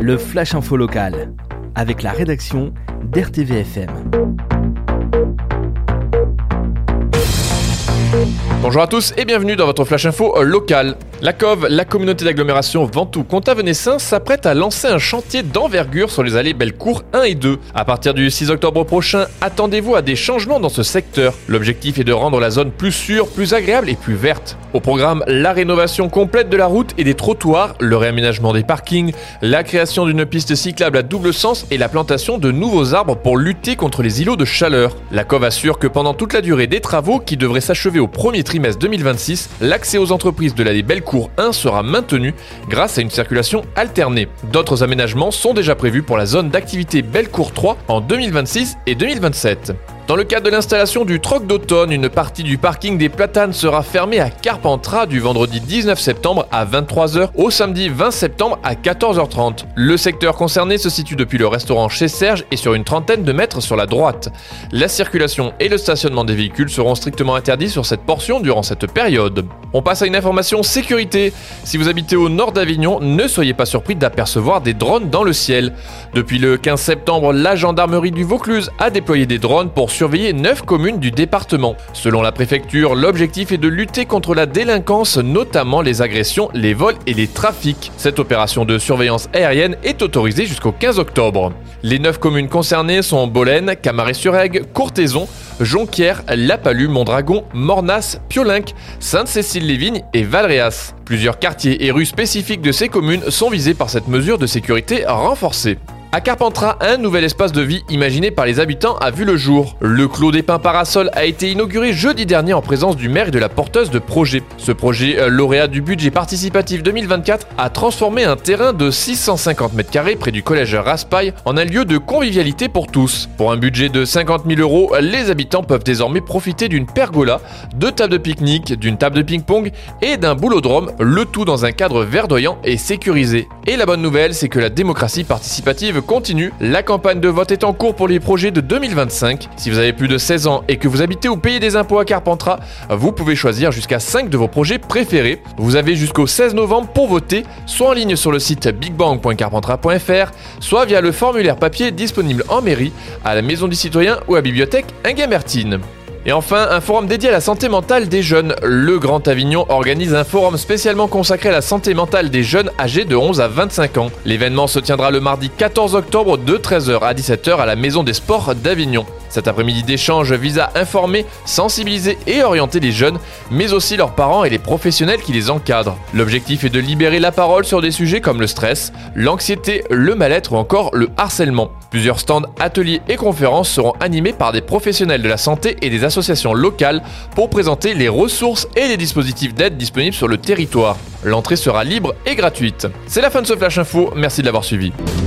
le Flash Info local, avec la rédaction d'RTVFM. Bonjour à tous et bienvenue dans votre Flash Info local. La COV, la communauté d'agglomération Ventoux-Comtat-Venessin, s'apprête à lancer un chantier d'envergure sur les allées Bellecour 1 et 2. À partir du 6 octobre prochain, attendez-vous à des changements dans ce secteur. L'objectif est de rendre la zone plus sûre, plus agréable et plus verte. Au programme, la rénovation complète de la route et des trottoirs, le réaménagement des parkings, la création d'une piste cyclable à double sens et la plantation de nouveaux arbres pour lutter contre les îlots de chaleur. La COV assure que pendant toute la durée des travaux, qui devraient s'achever au premier trimestre 2026, l'accès aux entreprises de l'allée Bellecour 1 sera maintenu grâce à une circulation alternée. D'autres aménagements sont déjà prévus pour la zone d'activité Bellecour 3 en 2026 et 2027. Dans le cadre de l'installation du troc d'automne, une partie du parking des Platanes sera fermée à Carpentras du vendredi 19 septembre à 23h au samedi 20 septembre à 14h30. Le secteur concerné se situe depuis le restaurant Chez Serge et sur une trentaine de mètres sur la droite. La circulation et le stationnement des véhicules seront strictement interdits sur cette portion durant cette période. On passe à une information sécurité. Si vous habitez au nord d'Avignon, ne soyez pas surpris d'apercevoir des drones dans le ciel. Depuis le 15 septembre, la gendarmerie du Vaucluse a déployé des drones pour surveiller 9 communes du département. Selon la préfecture, l'objectif est de lutter contre la délinquance, notamment les agressions, les vols et les trafics. Cette opération de surveillance aérienne est autorisée jusqu'au 15 octobre. Les 9 communes concernées sont Bolène, Camaret-sur-Aigle, Courthézon, Jonquière, La Palue, Mondragon, Mornas, Piolinc, Sainte-Cécile-les-Vignes et Valréas. Plusieurs quartiers et rues spécifiques de ces communes sont visés par cette mesure de sécurité renforcée. À Carpentras, un nouvel espace de vie imaginé par les habitants a vu le jour. Le Clos des Pins Parasol a été inauguré jeudi dernier en présence du maire et de la porteuse de projet. Ce projet, lauréat du budget participatif 2024, a transformé un terrain de 650 m² près du collège Raspail en un lieu de convivialité pour tous. Pour un budget de 50 000 €, les habitants peuvent désormais profiter d'une pergola, de tables de pique-nique, d'une table de ping-pong et d'un boulodrome, le tout dans un cadre verdoyant et sécurisé. Et la bonne nouvelle, c'est que la démocratie participative continue. La campagne de vote est en cours pour les projets de 2025. Si vous avez plus de 16 ans et que vous habitez ou payez des impôts à Carpentras, vous pouvez choisir jusqu'à 5 de vos projets préférés. Vous avez jusqu'au 16 novembre pour voter, soit en ligne sur le site bigbang.carpentras.fr, soit via le formulaire papier disponible en mairie, à la Maison du Citoyen ou à Bibliothèque Inguet-Mertine. Et enfin, un forum dédié à la santé mentale des jeunes. Le Grand Avignon organise un forum spécialement consacré à la santé mentale des jeunes âgés de 11 à 25 ans. L'événement se tiendra le mardi 14 octobre de 13h à 17h à la Maison des Sports d'Avignon. Cet après-midi d'échange vise à informer, sensibiliser et orienter les jeunes, mais aussi leurs parents et les professionnels qui les encadrent. L'objectif est de libérer la parole sur des sujets comme le stress, l'anxiété, le mal-être ou encore le harcèlement. Plusieurs stands, ateliers et conférences seront animés par des professionnels de la santé et des associations locales pour présenter les ressources et les dispositifs d'aide disponibles sur le territoire. L'entrée sera libre et gratuite. C'est la fin de ce Flash Info, merci de l'avoir suivi.